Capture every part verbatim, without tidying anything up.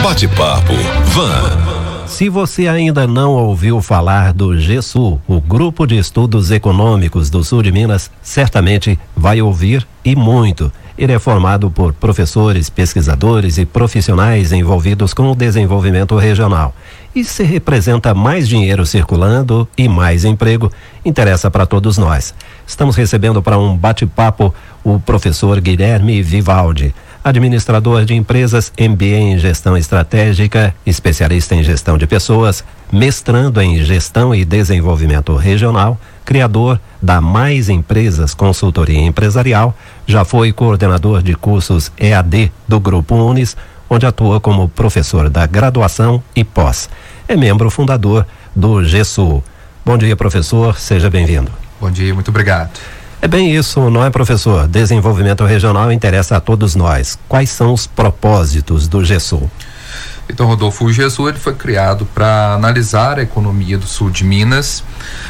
Bate-papo Van. Se você ainda não ouviu falar do GESUL, o Grupo de Estudos Econômicos do Sul de Minas, certamente vai ouvir e muito. Ele é formado por professores, pesquisadores e profissionais envolvidos com o desenvolvimento regional. E se representa mais dinheiro circulando e mais emprego, interessa para todos nós. Estamos recebendo para um bate-papo o professor Guilherme Vivaldi, administrador de empresas, M B A em gestão estratégica, especialista em gestão de pessoas, mestrando em gestão e desenvolvimento regional, criador da Mais Empresas Consultoria Empresarial, já foi coordenador de cursos E A D do Grupo Unis, onde atua como professor da graduação e pós. É membro fundador do GESUL. Bom dia, professor, seja bem-vindo. Bom dia, muito obrigado. É bem isso, não é, professor? Desenvolvimento regional interessa a todos nós. Quais são os propósitos do GESUL? Então, Rodolfo, o GESUL ele foi criado para analisar a economia do sul de Minas,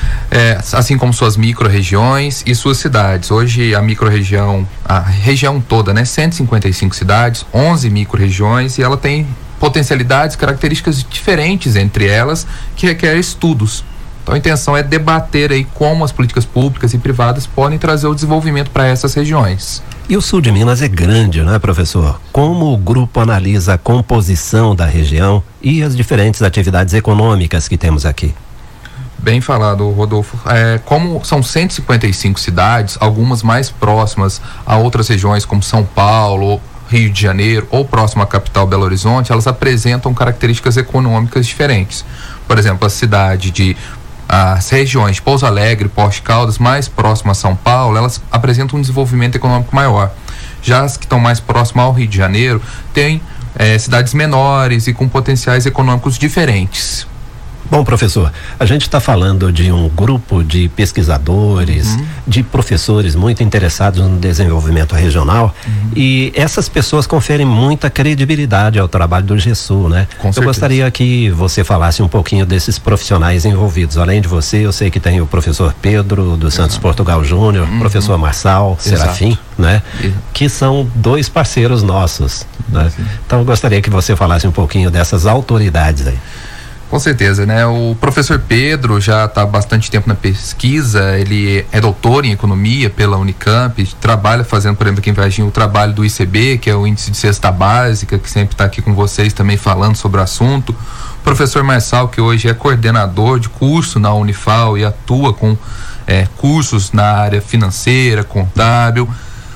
é, assim como suas micro-regiões e suas cidades. Hoje a micro-região, a região toda, né, cento e cinquenta e cinco cidades, onze micro-regiões, e ela tem potencialidades, características diferentes entre elas que requerem estudos. Então a intenção é debater aí como as políticas públicas e privadas podem trazer o desenvolvimento para essas regiões. E o sul de Minas é grande, não é, professor? Como o grupo analisa a composição da região e as diferentes atividades econômicas que temos aqui? Bem falado, Rodolfo. É, como são cento e cinquenta e cinco cidades, algumas mais próximas a outras regiões como São Paulo, Rio de Janeiro ou próximo à capital Belo Horizonte, elas apresentam características econômicas diferentes. Por exemplo, a cidade de As regiões de Pouso Alegre, Poços de Caldas, mais próximas a São Paulo, elas apresentam um desenvolvimento econômico maior. Já as que estão mais próximas ao Rio de Janeiro, têm é, cidades menores e com potenciais econômicos diferentes. Bom, professor, a gente está falando de um grupo de pesquisadores, uhum. de professores muito interessados no desenvolvimento regional, uhum. e essas pessoas conferem muita credibilidade ao trabalho do GESUL, né? Com eu certeza. Gostaria que você falasse um pouquinho desses profissionais envolvidos. Além de você, eu sei que tem o professor Pedro dos Santos uhum. Portugal Júnior, uhum. professor Marçal Serafim, né? Uhum. Que são dois parceiros nossos, né? Então eu gostaria que você falasse um pouquinho dessas autoridades aí. Com certeza, né? O professor Pedro já está há bastante tempo na pesquisa, ele é doutor em economia pela Unicamp, trabalha fazendo, por exemplo, aqui em Varginha, o trabalho do I C B, que é o índice de cesta básica, que sempre está aqui com vocês também falando sobre o assunto. O professor Marçal, que hoje é coordenador de curso na Unifal e atua com é, cursos na área financeira, contábil.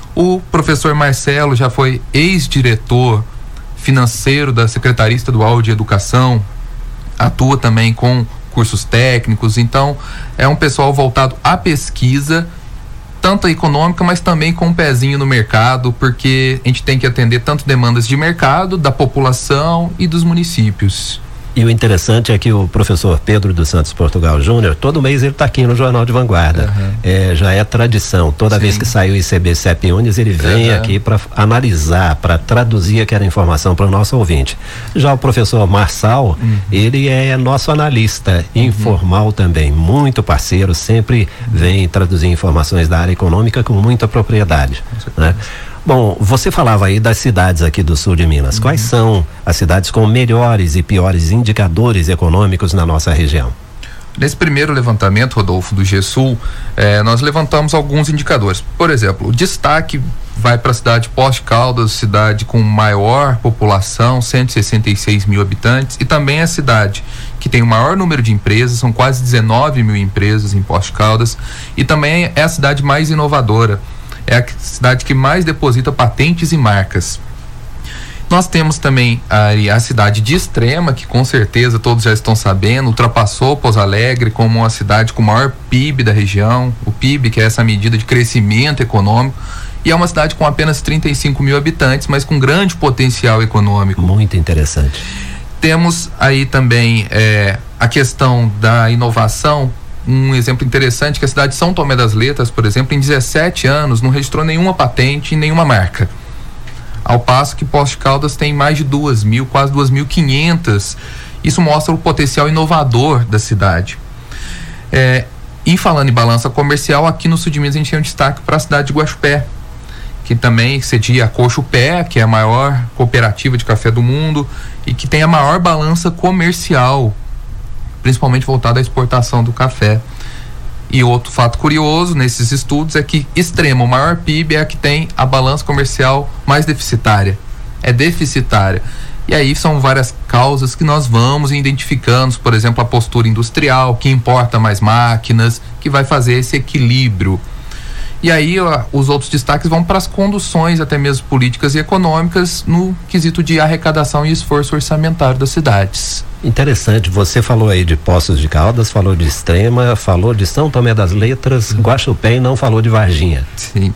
O professor Marcelo já foi ex-diretor financeiro da Secretaria Estadual de Educação, atua também com cursos técnicos, então é um pessoal voltado à pesquisa, tanto a econômica, mas também com um pezinho no mercado, porque a gente tem que atender tanto demandas de mercado, da população e dos municípios. E o interessante é que o professor Pedro dos Santos Portugal Júnior, todo mês ele está aqui no Jornal de Vanguarda. Uhum. É, já é tradição. Toda Sim. vez que sai o I C B C E P Unis, ele vem uhum. aqui para analisar, para traduzir aquela informação para o nosso ouvinte. Já o professor Marçal, uhum. ele é nosso analista uhum. informal também, muito parceiro, sempre uhum. vem traduzir informações da área econômica com muita propriedade, né? Bom, você falava aí das cidades aqui do sul de Minas. Uhum. Quais são as cidades com melhores e piores indicadores econômicos na nossa região? Nesse primeiro levantamento, Rodolfo, do GESUL, eh, nós levantamos alguns indicadores. Por exemplo, o destaque vai para a cidade de Poços de Caldas, cidade com maior população, cento e sessenta e seis mil habitantes, e também a cidade que tem o maior número de empresas, são quase dezenove mil empresas em Poços de Caldas, e também é a cidade mais inovadora. É a cidade que mais deposita patentes e marcas. Nós temos também a, a cidade de Extrema, que com certeza todos já estão sabendo, ultrapassou Pouso Alegre como a cidade com o maior P I B da região. O P I B, que é essa medida de crescimento econômico, e é uma cidade com apenas trinta e cinco mil habitantes, mas com grande potencial econômico. Muito interessante. Temos aí também é, a questão da inovação. Um exemplo interessante que a cidade de São Tomé das Letras, por exemplo, em dezessete anos não registrou nenhuma patente e nenhuma marca. Ao passo que Poços de Caldas tem mais de duas mil, quase duas mil e quinhentas. Isso mostra o potencial inovador da cidade. É, e falando em balança comercial, aqui no sul de Minas a gente tem um destaque para a cidade de Guaxupé, que também cedia a Cochupé, que é a maior cooperativa de café do mundo e que tem a maior balança comercial, principalmente voltada à exportação do café. E outro fato curioso nesses estudos é que Extrema, o maior P I B, é a que tem a balança comercial mais deficitária. É deficitária. E aí são várias causas que nós vamos identificando, por exemplo, a postura industrial, que importa mais máquinas, que vai fazer esse equilíbrio. E aí ó, os outros destaques vão para as conduções, até mesmo políticas e econômicas, no quesito de arrecadação e esforço orçamentário das cidades. Interessante, você falou aí de Poços de Caldas, falou de Extrema, falou de São Tomé das Letras, Guaxupé e não falou de Varginha. Sim.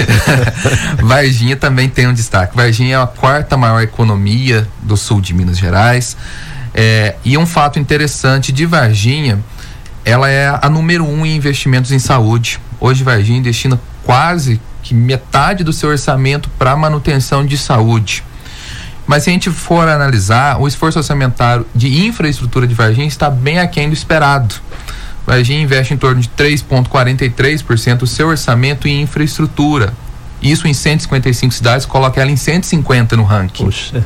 Varginha também tem um destaque. Varginha é a quarta maior economia do sul de Minas Gerais. É, e um fato interessante de Varginha, ela é a número um em investimentos em saúde. Hoje Varginha destina quase que metade do seu orçamento para manutenção de saúde. Mas se a gente for analisar, o esforço orçamentário de infraestrutura de Varginha está bem aquém do esperado. Varginha investe em torno de três vírgula quarenta e três por cento do seu orçamento em infraestrutura. Isso em cento e cinquenta e cinco cidades, coloca ela em cento e cinquenta no ranking. Puxa.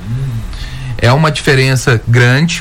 É uma diferença grande.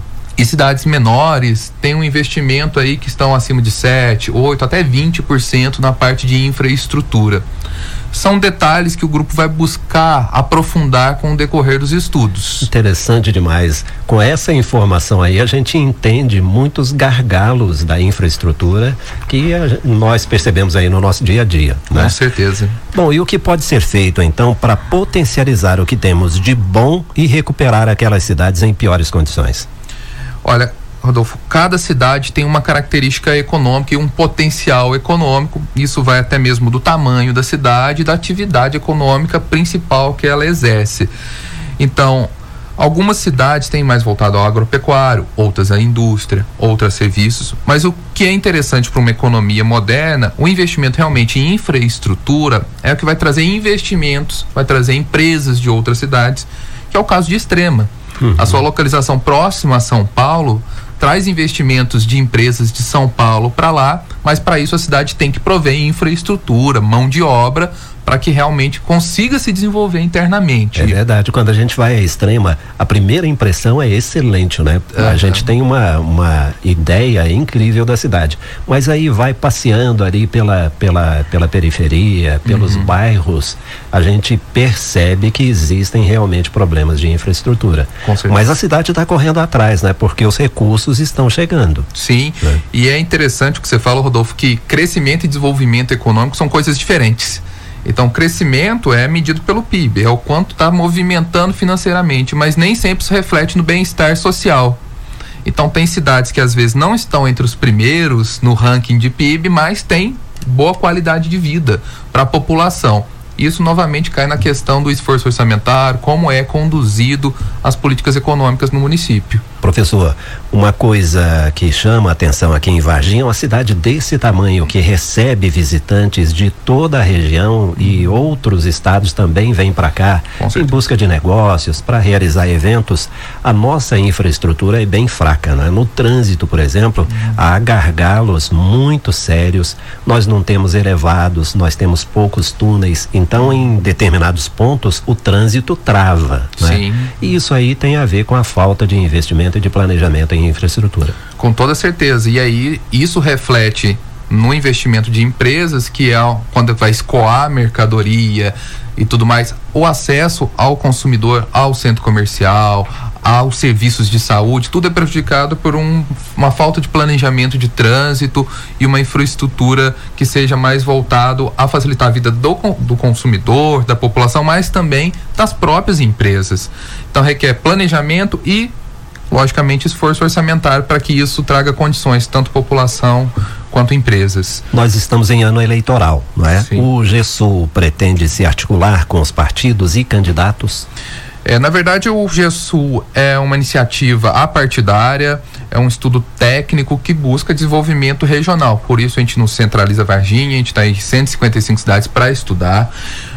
E cidades menores têm um investimento aí que estão acima de sete, oito, até vinte por cento na parte de infraestrutura. São detalhes que o grupo vai buscar aprofundar com o decorrer dos estudos. Interessante demais. Com essa informação aí, a gente entende muitos gargalos da infraestrutura que a, nós percebemos aí no nosso dia a dia, né? Com certeza. Bom, e o que pode ser feito então para potencializar o que temos de bom e recuperar aquelas cidades em piores condições? Olha, Rodolfo, cada cidade tem uma característica econômica e um potencial econômico. Isso vai até mesmo do tamanho da cidade e da atividade econômica principal que ela exerce. Então, algumas cidades têm mais voltado ao agropecuário, outras à indústria, outras a serviços. Mas o que é interessante para uma economia moderna, o investimento realmente em infraestrutura é o que vai trazer investimentos, vai trazer empresas de outras cidades, que é o caso de Extrema. Uhum. A sua localização próxima a São Paulo traz investimentos de empresas de São Paulo para lá, mas para isso a cidade tem que prover infraestrutura, mão de obra, para que realmente consiga se desenvolver internamente. É verdade, quando a gente vai à Extrema, a primeira impressão é excelente, né? Uhum. A gente tem uma, uma ideia incrível da cidade, mas aí vai passeando ali pela, pela, pela periferia, pelos uhum. bairros, a gente percebe que existem realmente problemas de infraestrutura. Com certeza. Mas a cidade está correndo atrás, né? Porque os recursos estão chegando. Sim, né? E é interessante o que você fala, Rodolfo, que crescimento e desenvolvimento econômico são coisas diferentes. Então, crescimento é medido pelo P I B, é o quanto está movimentando financeiramente, mas nem sempre se reflete no bem-estar social. Então, tem cidades que às vezes não estão entre os primeiros no ranking de P I B, mas tem boa qualidade de vida para a população. Isso novamente cai na questão do esforço orçamentário, como é conduzido as políticas econômicas no município. Professor, uma coisa que chama a atenção aqui em Varginha é uma cidade desse tamanho que recebe visitantes de toda a região e outros estados também vêm para cá em busca de negócios, para realizar eventos. A nossa infraestrutura é bem fraca, né? No trânsito, por exemplo, uhum. há gargalos muito sérios, nós não temos elevados, nós temos poucos túneis, então em determinados pontos o trânsito trava, né? Sim. E isso aí tem a ver com a falta de investimento e de planejamento em infraestrutura. Com toda certeza, e aí isso reflete no investimento de empresas, que é quando vai escoar a mercadoria e tudo mais, o acesso ao consumidor, ao centro comercial, aos serviços de saúde, tudo é prejudicado por um, uma falta de planejamento de trânsito e uma infraestrutura que seja mais voltado a facilitar a vida do, do consumidor, da população, mas também das próprias empresas. Então requer planejamento e, logicamente, esforço orçamentário para que isso traga condições, tanto população quanto empresas. Nós estamos em ano eleitoral, não é? Sim. O GESUL pretende se articular com os partidos e candidatos? É, na verdade, o GESUL é uma iniciativa apartidária, é um estudo técnico que busca desenvolvimento regional. Por isso a gente não centraliza Varginha, a gente está em cento e cinquenta e cinco cidades para estudar.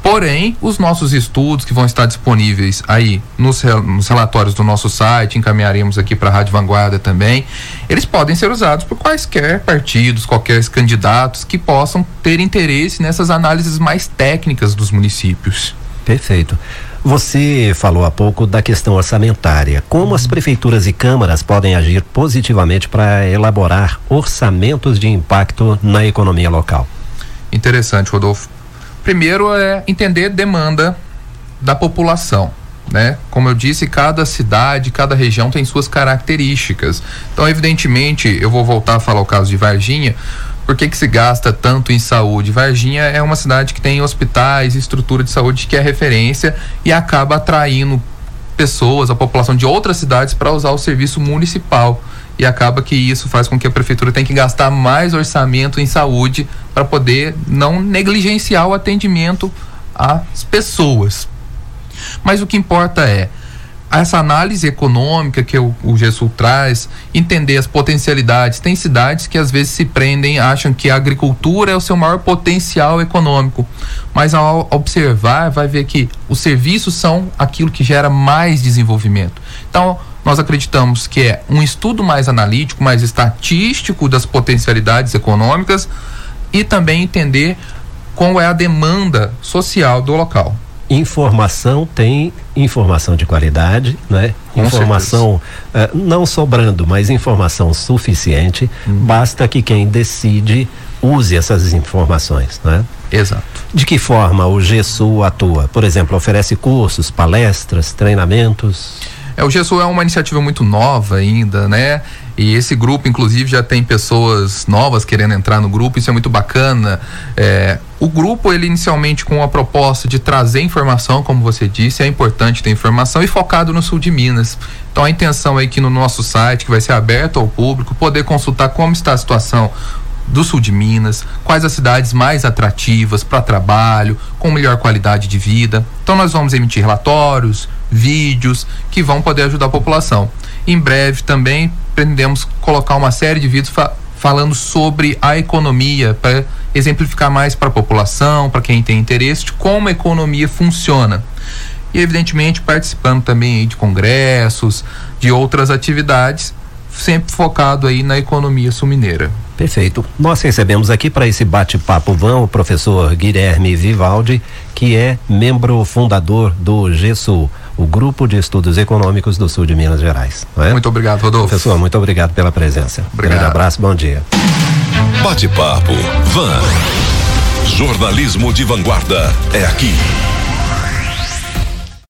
Porém, os nossos estudos que vão estar disponíveis aí nos, nos relatórios do nosso site, encaminharemos aqui para a Rádio Vanguarda também, eles podem ser usados por quaisquer partidos, qualquer candidatos que possam ter interesse nessas análises mais técnicas dos municípios. Perfeito. Você falou há pouco da questão orçamentária. Como as prefeituras e câmaras podem agir positivamente para elaborar orçamentos de impacto na economia local? Interessante, Rodolfo. Primeiro é entender demanda da população, né? Como eu disse, cada cidade, cada região tem suas características. Então, evidentemente, eu vou voltar a falar o caso de Varginha. Por que que se gasta tanto em saúde? Varginha é uma cidade que tem hospitais, estrutura de saúde que é referência e acaba atraindo pessoas, a população de outras cidades para usar o serviço municipal. E acaba que isso faz com que a prefeitura tenha que gastar mais orçamento em saúde para poder não negligenciar o atendimento às pessoas. Mas o que importa é essa análise econômica que o, o GESUL traz, entender as potencialidades. Tem cidades que às vezes se prendem, acham que a agricultura é o seu maior potencial econômico, mas ao observar vai ver que os serviços são aquilo que gera mais desenvolvimento. Então, nós acreditamos que é um estudo mais analítico, mais estatístico das potencialidades econômicas e também entender qual é a demanda social do local. Informação tem informação de qualidade, né? Com informação uh, não sobrando, mas informação suficiente. Hum. Basta que quem decide use essas informações, né? Exato. De que forma o GESUL atua? Por exemplo, oferece cursos, palestras, treinamentos? É, o GESUL é uma iniciativa muito nova ainda, né? E esse grupo, inclusive, já tem pessoas novas querendo entrar no grupo, isso é muito bacana. É, o grupo, ele inicialmente com a proposta de trazer informação, como você disse, é importante ter informação e focado no sul de Minas. Então a intenção é que no nosso site, que vai ser aberto ao público, poder consultar como está a situação do sul de Minas, quais as cidades mais atrativas para trabalho, com melhor qualidade de vida. Então nós vamos emitir relatórios, vídeos que vão poder ajudar a população. Em breve também pretendemos colocar uma série de vídeos fa- falando sobre a economia, para exemplificar mais para a população, para quem tem interesse, de como a economia funciona. E evidentemente participando também aí de congressos, de outras atividades, sempre focado aí na economia sul-mineira. Perfeito. Nós recebemos aqui para esse bate-papo vão o professor Guilherme Vivaldi, que é membro fundador do GESUL, o Grupo de Estudos Econômicos do Sul de Minas Gerais. Não é? Muito obrigado, Rodolfo. Professor, muito obrigado pela presença. Obrigado. Grande abraço, bom dia. Bate-papo Van. Jornalismo de vanguarda é aqui.